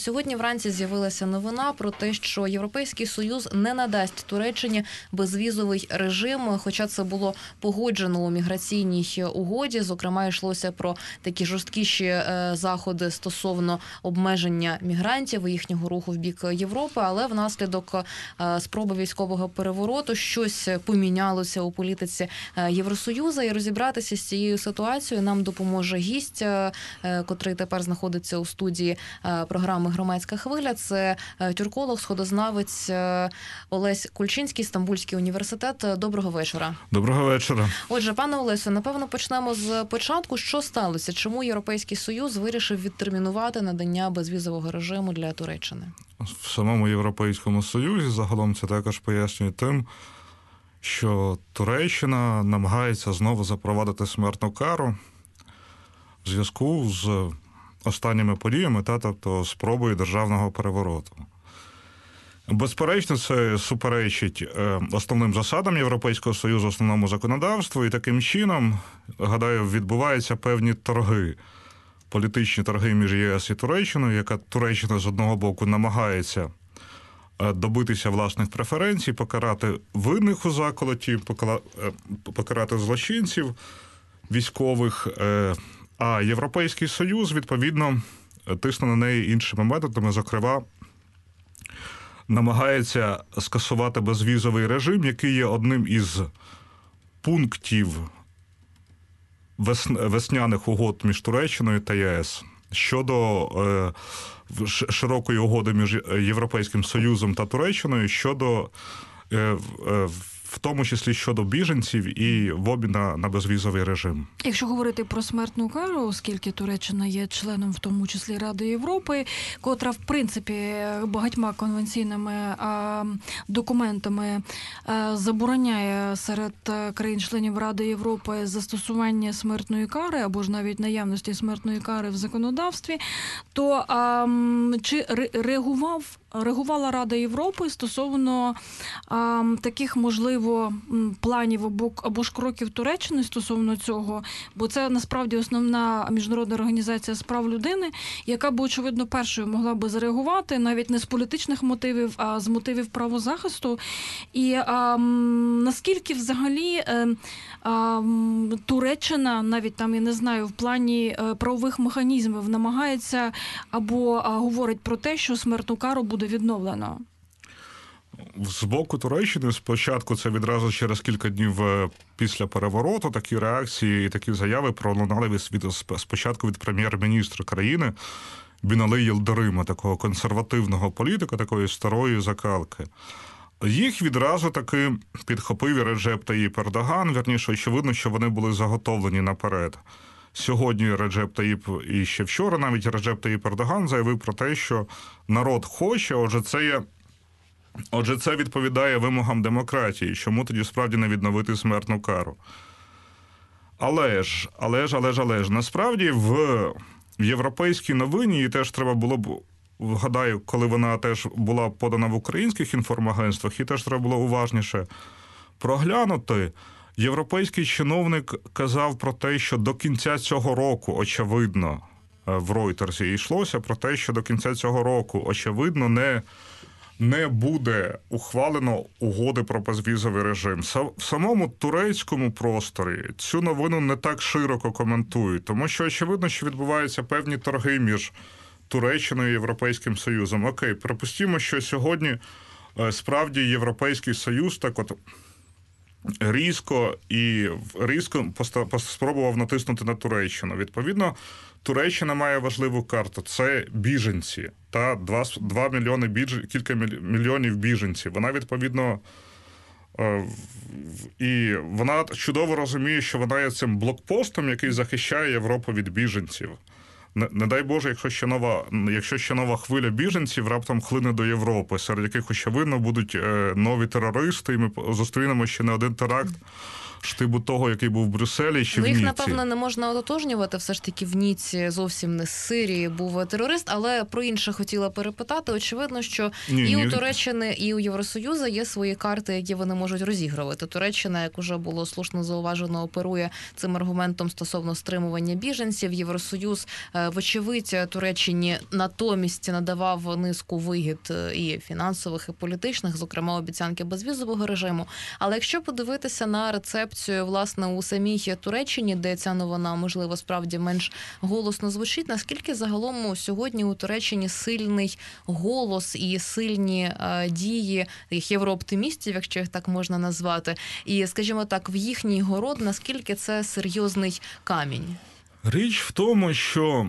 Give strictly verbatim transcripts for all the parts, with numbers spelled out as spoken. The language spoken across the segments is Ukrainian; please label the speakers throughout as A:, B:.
A: сьогодні вранці з'явилася новина про те, що Європейський Союз не надасть Туреччині безвізовий режим, хоча це було погоджено у міграційній угоді. Зокрема, йшлося про такі жорсткіші заходи стосовно обмеження мігрантів і їхнього руху в бік Європи, але внаслідок спроби військового перевороту щось помінялося у політиці Євросоюзу. І розібратися з цією ситуацією нам допоможе гість, котрий тепер знаходиться у студії програми «Громадська хвиля». Це тюрколог, сходознавець Олесь Кульчинський, Стамбульський університет. Доброго вечора.
B: Доброго вечора.
A: Отже, пане Олесю, напевно, почнемо з початку. Що сталося? Чому Європейський Союз вирішив відтермінувати надання безвізового режиму для Туреччини?
B: В самому Європейському Союзі загалом це також пояснює тим, що Туреччина намагається знову запровадити смертну кару в зв'язку з останніми подіями, та, тобто спробою державного перевороту. Безперечно, це суперечить основним засадам Європейського Союзу, основному законодавству, і таким чином, гадаю, відбуваються певні торги, політичні торги між ЄС і Туреччиною, яка Туреччина з одного боку намагається добитися власних преференцій, покарати винних у заколоті, покарати злочинців військових, а Європейський Союз, відповідно, тисне на неї іншими методами, зокрема, намагається скасувати безвізовий режим, який є одним із пунктів весняних угод між Туреччиною та ЄС щодо е, широкої угоди між Європейським Союзом та Туреччиною щодо, е, е, в тому числі щодо біженців і в обмін на, на безвізовий режим.
C: Якщо говорити про смертну кару, оскільки Туреччина є членом, в тому числі Ради Європи, котра, в принципі, багатьма конвенційними а, документами а, забороняє серед країн-членів Ради Європи застосування смертної кари або ж навіть наявності смертної кари в законодавстві, то а, чи реагував реагувала Рада Європи стосовно а, таких, можливо, планів або, або ж кроків Туреччини стосовно цього, бо це насправді основна міжнародна організація з прав людини, яка б, очевидно, першою могла би зареагувати, навіть не з політичних мотивів, а з мотивів правозахисту. І а, наскільки взагалі а, а, Туреччина, навіть там, я не знаю, в плані правових механізмів намагається або а, говорить про те, що смертну кару буде відновлено?
B: З боку Туреччини спочатку, це відразу через кілька днів після перевороту, такі реакції і такі заяви пролунали від, спочатку від прем'єр-міністра країни Бінали Йилдирима, такого консервативного політика, такої старої закалки. Їх відразу таки підхопив і Реджеп Таїп Ердоган, вірніше, очевидно, що вони були заготовлені наперед. Сьогодні Реджеп Таїп, і ще вчора навіть Реджеп Таїп Ердоган заявив про те, що народ хоче, отже це є, отже це відповідає вимогам демократії, чому тоді справді не відновити смертну кару. Але ж, але ж, але ж, але ж, насправді в, в європейській новині, її теж треба було б, вгадаю, коли вона теж була подана в українських інформагентствах, її теж треба було уважніше проглянути. Європейський чиновник казав про те, що до кінця цього року, очевидно, в Ройтерсі йшлося про те, що до кінця цього року, очевидно, не, не буде ухвалено угоди про безвізовий режим. В самому турецькому просторі цю новину не так широко коментують, тому що, очевидно, що відбуваються певні торги між Туреччиною і Європейським Союзом. Окей, припустімо, що сьогодні справді Європейський Союз так от різко і різко спробував натиснути на Туреччину. Відповідно, Туреччина має важливу карту – це біженці. Та два мільйони біж... кілька мільйонів біженців. Вона, відповідно, і вона чудово розуміє, що вона є цим блокпостом, який захищає Європу від біженців. Не, не дай Боже, якщо ще нова, якщо ще нова хвиля біженців раптом хлине до Європи, серед яких, очевидно, будуть нові терористи, і ми зустрінемо ще не один теракт штибу того, який був в Брюсселі чи
A: Ну,
B: в
A: їх,
B: Ніці.
A: напевно, не можна ототожнювати. Все ж таки в Ніці зовсім не з Сирії був терорист, але про інше хотіла перепитати. Очевидно, що
B: Ні,
A: і
B: ні.
A: у Туреччини, і у Євросоюзу є свої карти, які вони можуть розігрувати. Туреччина, як уже було слушно зауважено, оперує цим аргументом стосовно стримування біженців. Євросоюз, вочевидь, Туреччині натомість надавав низку вигід і фінансових, і політичних, зокрема обіцянки безвізового режиму. Але якщо подивитися на рецепцію, власне, у самій Туреччині, де ця новина, можливо, справді менш голосно звучить, наскільки загалом сьогодні у Туреччині сильний голос і сильні е, дії їх єврооптимістів, якщо їх так можна назвати, і, скажімо так, в їхній город, наскільки це серйозний камінь?
B: Річ в тому, що,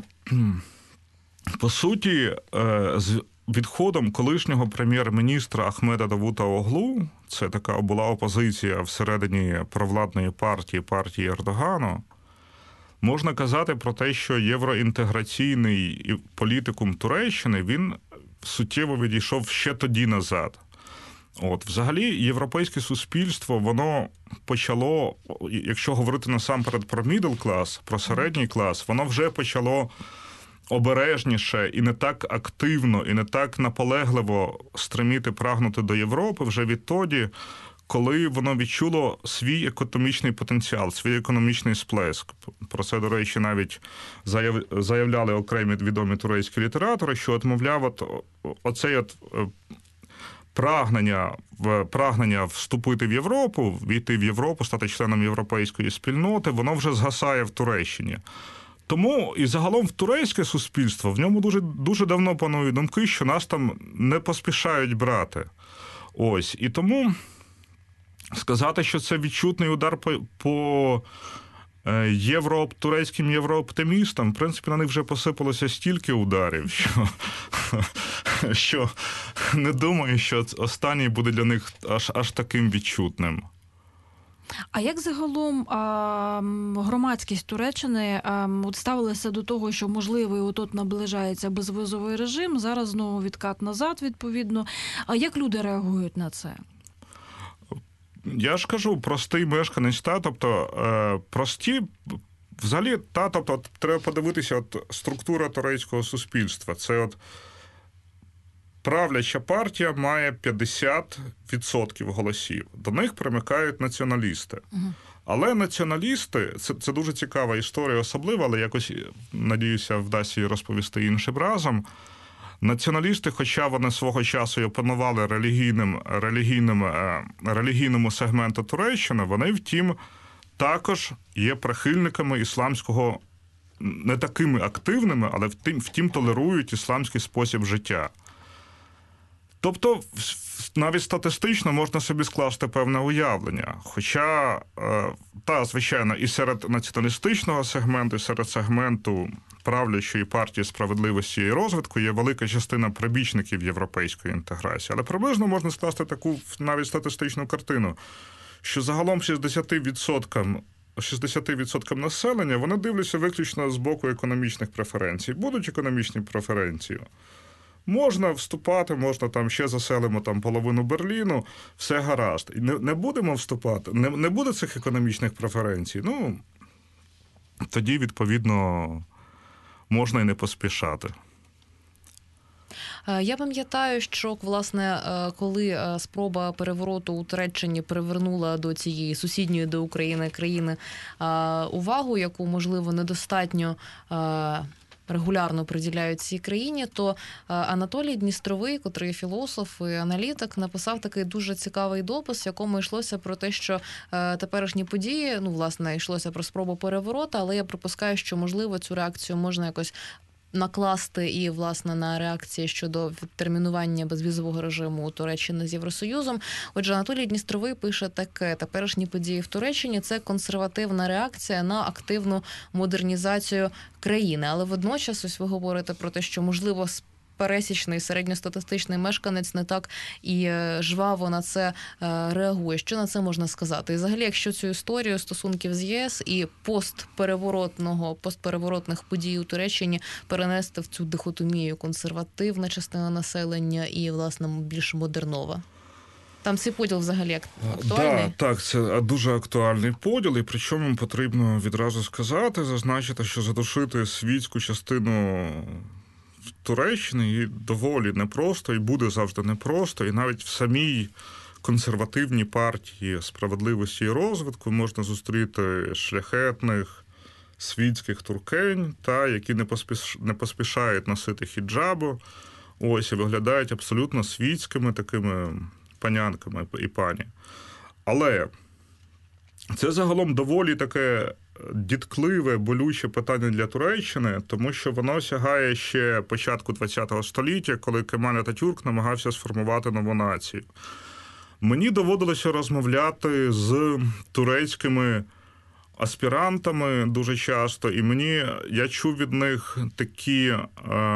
B: по суті, з відходом колишнього прем'єр-міністра Ахмеда Давутоглу, це така була опозиція всередині провладної партії, партії Ердогану, можна казати про те, що євроінтеграційний політикум Туреччини, він суттєво відійшов ще тоді назад. От, взагалі, європейське суспільство, воно почало, якщо говорити насамперед про middle class, про середній клас, воно вже почало обережніше і не так активно, і не так наполегливо стреміти прагнути до Європи вже відтоді, коли воно відчуло свій економічний потенціал, свій економічний сплеск. Про це, до речі, навіть заявляли окремі відомі турецькі літератори, що, от, мовляв, от, оцей от прагнення, прагнення вступити в Європу, війти в Європу, стати членом європейської спільноти, воно вже згасає в Туреччині. Тому і загалом в турецьке суспільство, в ньому дуже, дуже давно панують думки, що нас там не поспішають брати. Ось. І тому сказати, що це відчутний удар по, по євро, турецьким єврооптимістам, в принципі, на них вже посипалося стільки ударів, що, що не думаю, що останній буде для них аж, аж таким відчутним.
C: А як загалом а, громадськість Туреччини а, от ставилася до того, що можливий отут наближається безвізовий режим, зараз знову відкат назад, відповідно. А як люди реагують на це?
B: Я ж кажу, простий мешканець, та, тобто е, прості, взагалі, та, тобто треба подивитися, от структура турецького суспільства. Це от правляча партія має п'ятдесят відсотків голосів. До них примикають націоналісти. Угу. Але націоналісти, це, це дуже цікава історія особлива, але якось, надіюся, вдасться її розповісти іншим разом. Націоналісти, хоча вони свого часу і опанували релігійним, релігійним, релігійному сегменту Туреччини, вони, втім, також є прихильниками ісламського, не такими активними, але втім, втім толерують ісламський спосіб життя. Тобто, навіть статистично можна собі скласти певне уявлення. Хоча, та, звичайно, і серед націоналістичного сегменту, і серед сегменту правлячої партії справедливості і розвитку є велика частина прибічників європейської інтеграції. Але приблизно можна скласти таку навіть статистичну картину, що загалом шістдесят відсотків шістдесят відсотків населення, вони дивляться виключно з боку економічних преференцій. Будуть економічні преференції. Можна вступати, можна там ще заселимо там половину Берліну, все гаразд. І не, не будемо вступати, не, не буде цих економічних преференцій. Ну, тоді, відповідно, можна і не поспішати.
A: Я пам'ятаю, що, власне, коли спроба перевороту у Туреччині привернула до цієї сусідньої до України країни увагу, яку, можливо, недостатньо регулярно приділяють цій країні, то Анатолій Дністровий, котрий філософ і аналітик, написав такий дуже цікавий допис, в якому йшлося про те, що теперішні події, ну, власне, йшлося про спробу перевороту, але я припускаю, що, можливо, цю реакцію можна якось накласти і, власне, на реакції щодо відтермінування безвізового режиму у Туреччини з Євросоюзом. Отже, Анатолій Дністровий пише таке: теперішні події в Туреччині – це консервативна реакція на активну модернізацію країни. Але водночас, ось ви говорите про те, що, можливо, пересічний середньостатистичний мешканець не так і жваво на це реагує. Що на це можна сказати? І взагалі, якщо цю історію стосунків з ЄС і постпереворотного, постпереворотних подій у Туреччині перенести в цю дихотомію: консервативна частина населення і, власне, більш модернова? Там цей поділ взагалі ак- актуальний?
B: Да, так, це дуже актуальний поділ, і причому потрібно відразу сказати, зазначити, що задушити світську частину Туреччини їй доволі непросто, і буде завжди непросто, і навіть в самій консервативній партії справедливості і розвитку можна зустріти шляхетних світських туркень, та, які не, поспіш... не поспішають носити хіджабу, ось, і виглядають абсолютно світськими такими панянками і пані. Але це загалом доволі таке діткливе, болюче питання для Туреччини, тому що воно сягає ще початку ХХ століття, коли Кемаль Ататюрк намагався сформувати нову націю. Мені доводилося розмовляти з турецькими аспірантами дуже часто, і мені, я чув від них такі, е,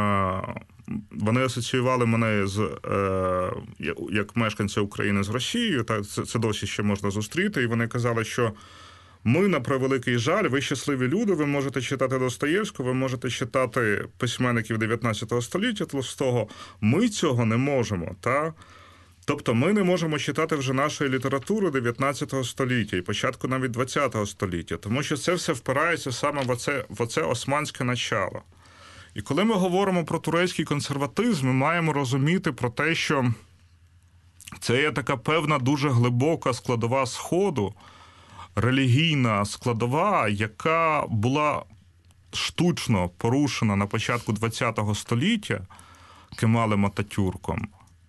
B: вони асоціювали мене з, е, як мешканця України з Росією, так, це, це досі ще можна зустріти, і вони казали, що ми, на превеликий жаль, ви щасливі люди, ви можете читати Достоєвського, ви можете читати письменників дев'ятнадцятого століття Толстого, ми цього не можемо, та? Тобто ми не можемо читати вже нашої літератури дев'ятнадцятого століття і початку навіть двадцятого століття, тому що це все впирається саме в оце, в оце османське начало. І коли ми говоримо про турецький консерватизм, ми маємо розуміти про те, що це є така певна дуже глибока складова Сходу, релігійна складова, яка була штучно порушена на початку двадцятого століття Кемалем Ататюрком.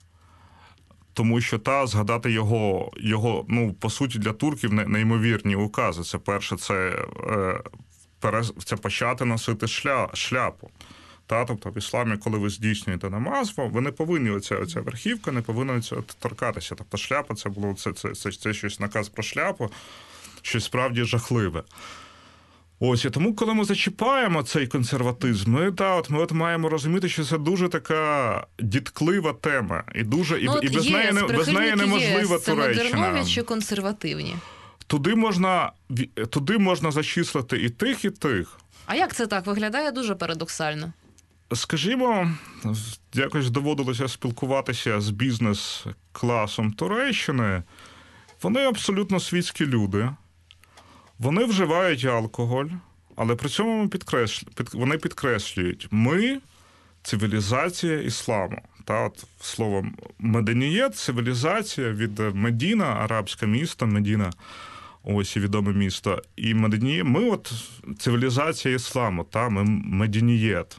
B: Тому що, та, згадати його, його, ну, по суті, для турків неймовірні укази. Це перше, це, е, це почати носити шля, шляпу. Та, тобто в ісламі, коли ви здійснюєте намаз, ви не повинні, оця, оця верхівка не повинна торкатися. Тобто шляпа, це було, це, це, це, це щось наказ про шляпу, щось справді жахливе. Ось, і тому, коли ми зачіпаємо цей консерватизм, ми, та, от, ми от маємо розуміти, що це дуже така дітклива тема. І, дуже,
A: ну,
B: і, і без,
A: ЄС,
B: неї, без неї неможлива
A: це
B: Туреччина.
A: Це модернові чи консервативні?
B: Туди можна, туди можна зачислити і тих, і тих.
A: А як це так? Виглядає дуже парадоксально.
B: Скажімо, якось доводилося спілкуватися з бізнес-класом Туреччини. Вони абсолютно світські люди. Вони вживають алкоголь, але при цьому підкреслю, під, вони підкреслюють, ми – цивілізація ісламу. Та, от слово «меденієт» – цивілізація від Медіна, арабське місто, Медіна, ось і відоме місто. І Меденієт, ми от цивілізація ісламу, та, ми меденієт.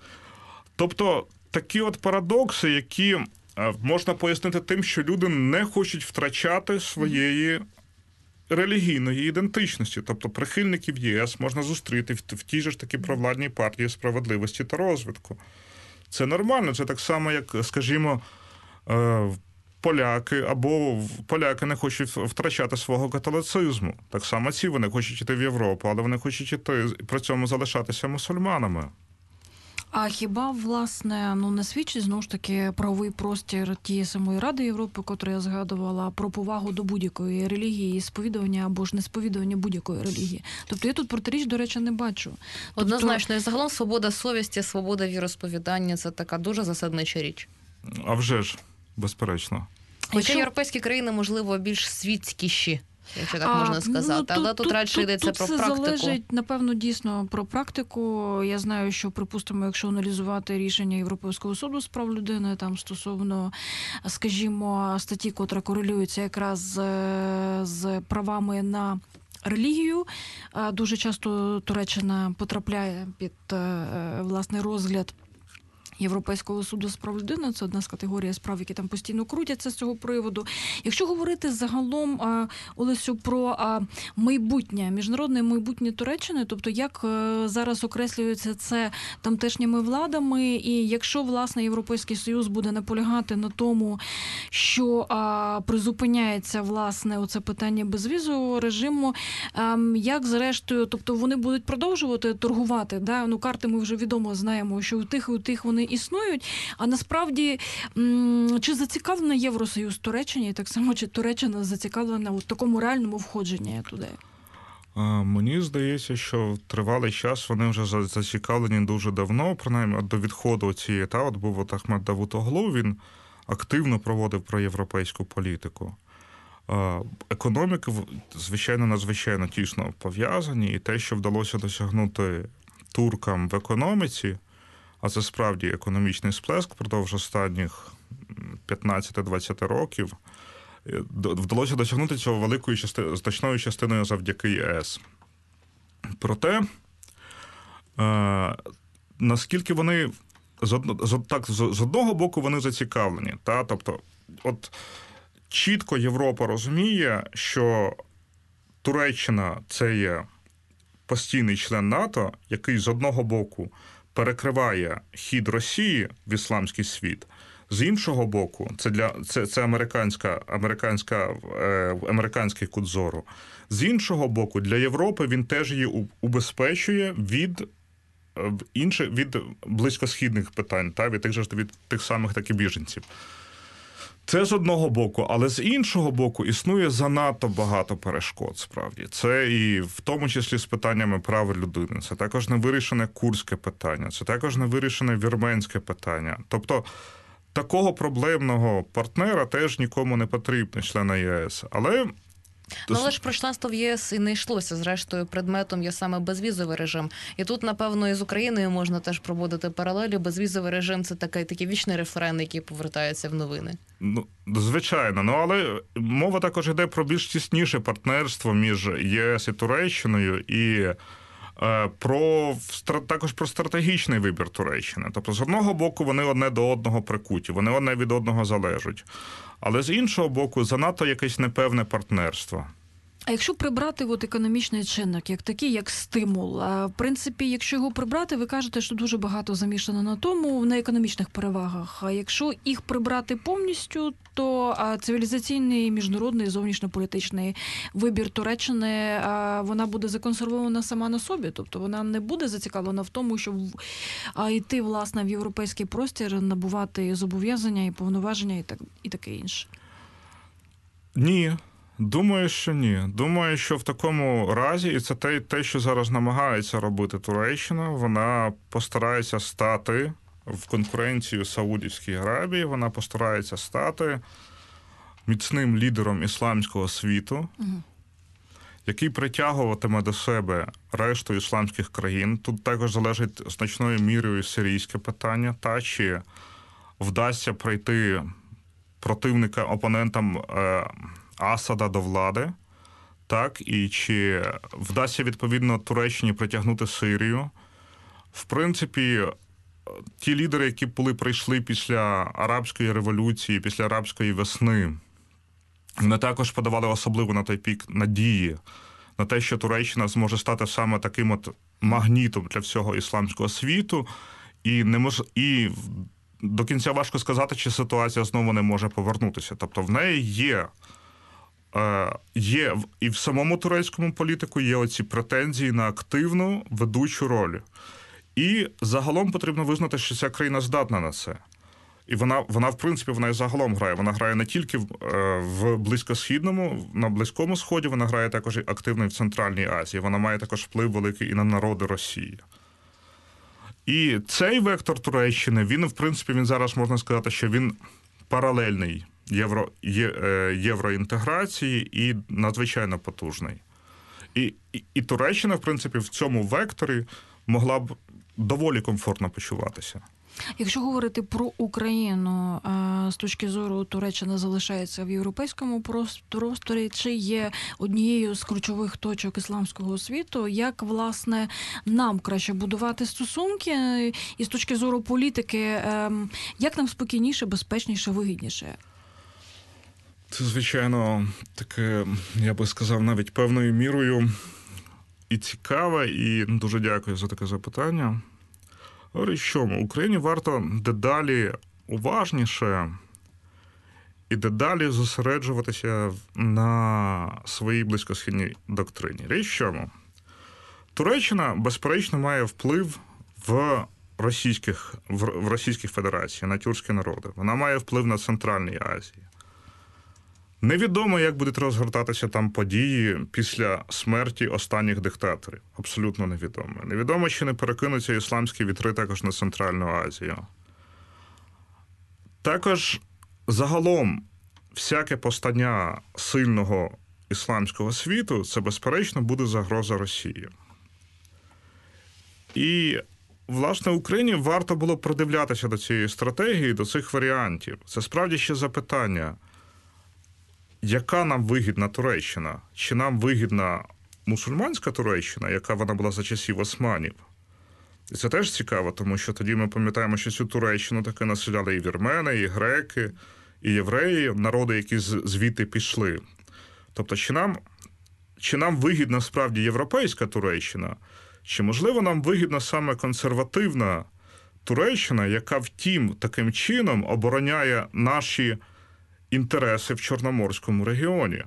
B: Тобто такі от парадокси, які можна пояснити тим, що люди не хочуть втрачати своєї релігійної ідентичності. Тобто прихильників ЄС можна зустріти в, в тій же ж таки провладній партії справедливості та розвитку. Це нормально, це так само, як, скажімо, поляки, або поляки не хочуть втрачати свого католицизму. Так само ці вони хочуть йти в Європу, але вони хочуть йти, при цьому залишатися мусульманами.
C: А хіба, власне, ну не свідчить, знову ж таки, правовий простір тієї самої Ради Європи, котру я згадувала, про повагу до будь-якої релігії, сповідування або ж несповідування будь-якої релігії? Тобто я тут протиріч, до речі, не бачу. Тобто...
A: Однозначно. І загалом свобода совісті, свобода віросповідання – це така дуже засаднича річ.
B: А вже ж, безперечно.
A: Хоча Якщо... європейські країни, можливо, більш світськіші, якщо так
C: а,
A: можна сказати.
C: Ну, тут,
A: але тут, тут радше
C: тут,
A: йдеться
C: тут
A: про
C: це
A: практику.
C: залежить, напевно, дійсно про практику. Я знаю, що, припустимо, якщо аналізувати рішення Європейського суду з прав людини, там стосовно, скажімо, статті, котра корелюється якраз з, з правами на релігію, дуже часто Туреччина потрапляє під, власне, розгляд Європейського суду з прав людини, це одна з категорій справ, які там постійно крутяться з цього приводу. Якщо говорити загалом, Олесю, про майбутнє, міжнародне майбутнє Туреччини, тобто як зараз окреслюється це тамтешніми владами, і якщо, власне, Європейський Союз буде наполягати на тому, що призупиняється, власне, оце питання безвізового режиму, як, зрештою, тобто вони будуть продовжувати торгувати, да? Ну, карти ми вже відомо знаємо, що у тих і у тих вони існують, а насправді чи зацікавлена Євросоюз Туреччині, і так само чи Туреччина зацікавлена у такому реальному входженні туди?
B: Мені здається, що тривалий час вони вже зацікавлені дуже давно, принаймні до відходу цієї, та, от був от Ахмед Давутоглу, він активно проводив проєвропейську політику. Економіки, звичайно, надзвичайно тісно пов'язані, і те, що вдалося досягнути туркам в економіці, а це справді економічний сплеск впродовж останніх п'ятнадцять-двадцять років, вдалося досягнути цього великою частиною, значною частиною завдяки ЄС. Проте, е, наскільки вони з, од, з, так, з, з одного боку вони зацікавлені, та? Тобто, от чітко Європа розуміє, що Туреччина – це є постійний член НАТО, який з одного боку перекриває хід Росії в ісламський світ, з іншого боку, це для це, це американська, американська, е, американський кут зору. З іншого боку, для Європи він теж її убезпечує від інших від близькосхідних питань, та від тих же від тих самих таки біженців. Це з одного боку, але з іншого боку існує занадто багато перешкод, справді. Це і в тому числі з питаннями прав людини, це також невирішене курдське питання, це також невирішене вірменське питання. Тобто такого проблемного партнера теж нікому не потрібно, члена ЄС. Але
A: Ну, але ж про членство в ЄС і не йшлося. Зрештою, предметом є саме безвізовий режим. І тут, напевно, і з Україною можна теж проводити паралелі. Безвізовий режим – це такий, такий вічний рефрен, який повертається в новини. Ну,
B: звичайно. Ну, але мова також йде про більш тісніше партнерство між ЄС і Туреччиною і е, про також про стратегічний вибір Туреччини. Тобто, з одного боку, вони одне до одного прикуті, вони одне від одного залежать. Але з іншого боку, занадто якесь непевне партнерство.
C: А якщо прибрати от економічний чинник, як такий, як стимул, а, в принципі, якщо його прибрати, ви кажете, що дуже багато замішано на тому, на економічних перевагах. А якщо їх прибрати повністю, то а, цивілізаційний, міжнародний, зовнішньополітичний вибір Туреччини, а, вона буде законсервована сама на собі. Тобто вона не буде зацікавлена в тому, щоб а, йти, власне, в європейський простір, набувати зобов'язання і повноваження і, так, і таке інше.
B: Ні. Думаю, що ні. Думаю, що в такому разі, і це те, те, що зараз намагається робити Туреччина, вона постарається стати в конкуренцію Саудівській Аравії, вона постарається стати міцним лідером ісламського світу, угу. який притягуватиме до себе решту ісламських країн. Тут також залежить значною мірою сирійське питання, та чи вдасться прийти противника, опонентам е, Асада до влади, так, і чи вдасться, відповідно, Туреччині притягнути Сирію. В принципі, ті лідери, які були прийшли після арабської революції, після арабської весни, вони також подавали особливо на той пік надії, на те, що Туреччина зможе стати саме таким от магнітом для всього ісламського світу, і не мож... і до кінця важко сказати, чи ситуація знову не може повернутися. Тобто в неї є Є і в самому турецькому політику є оці претензії на активну ведучу роль. І загалом потрібно визнати, що ця країна здатна на це. І вона, вона в принципі, вона і загалом грає. Вона грає не тільки в, в Близькосхідному, на Близькому Сході, вона грає також активно і в Центральній Азії. Вона має також вплив великий і на народи Росії. І цей вектор Туреччини, він, в принципі, він зараз можна сказати, що він паралельний Євро, є, євроінтеграції і надзвичайно потужний. І, і, і Туреччина, в принципі, в цьому векторі могла б доволі комфортно почуватися.
C: Якщо говорити про Україну, з точки зору Туреччина залишається в європейському просторі, чи є однією з ключових точок ісламського світу, як, власне, нам краще будувати стосунки, і з точки зору політики, як нам спокійніше, безпечніше, вигідніше?
B: Це, звичайно, таке, я би сказав, навіть певною мірою і цікаве, і дуже дякую за таке запитання. Говорить, що Україні варто дедалі уважніше і дедалі зосереджуватися на своїй близькосхідній доктрині. Річ в чому? Туреччина, безперечно, має вплив в російських, в Російській Федерації, на тюркські народи. Вона має вплив на Центральній Азії. Невідомо, як будуть розгортатися там події після смерті останніх диктаторів. Абсолютно невідомо. Невідомо, чи не перекинуться ісламські вітри також на Центральну Азію. Також загалом всяке постання сильного ісламського світу – це, безперечно, буде загроза Росії. І, власне, Україні варто було придивлятися до цієї стратегії, до цих варіантів. Це справді ще запитання, яка нам вигідна Туреччина? Чи нам вигідна мусульманська Туреччина, яка вона була за часів османів? І це теж цікаво, тому що тоді ми пам'ятаємо, що цю Туреччину таки населяли і вірмени, і греки, і євреї, народи, які звідти пішли. Тобто, чи нам, чи нам вигідна справді європейська Туреччина, чи, можливо, нам вигідна саме консервативна Туреччина, яка, втім, таким чином обороняє наші інтереси в Чорноморському регіоні?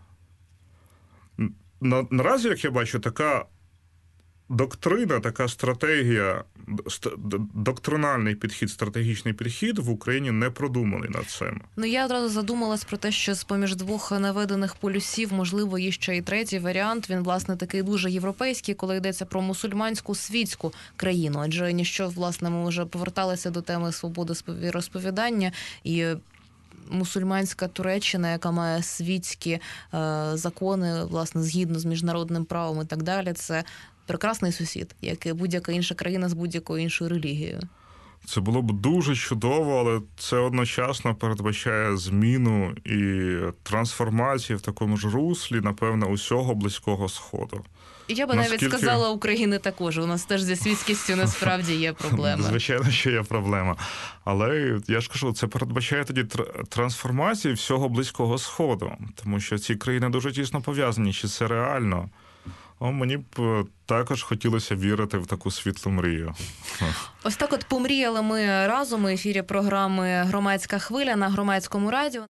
B: На, наразі, як я бачу, така доктрина, така стратегія, доктринальний підхід, стратегічний підхід в Україні не продуманий над цим.
A: Ну, я одразу задумалась про те, що з-поміж двох наведених полюсів, можливо, є ще і третій варіант. Він, власне, такий дуже європейський, коли йдеться про мусульманську світську країну. Адже ніщо, власне, ми вже поверталися до теми свободи розповідання і мусульманська Туреччина, яка має світські е, закони, власне, згідно з міжнародним правом і так далі, це прекрасний сусід, як і будь-яка інша країна з будь-якою іншою релігією.
B: Це було б дуже чудово, але це одночасно передбачає зміну і трансформацію в такому ж руслі, напевно, усього Близького Сходу.
A: Я би
B: Наскільки...
A: навіть сказала, України також. У нас теж зі світськістю насправді є проблеми.
B: Звичайно, що є проблема. Але я ж кажу, це передбачає тоді трансформацію всього Близького Сходу. Тому що ці країни дуже тісно пов'язані. Чи це реально? О, мені б також хотілося вірити в таку світлу мрію.
A: Ось так от помріяли ми разом у ефірі програми «Громадська хвиля» на Громадському радіо.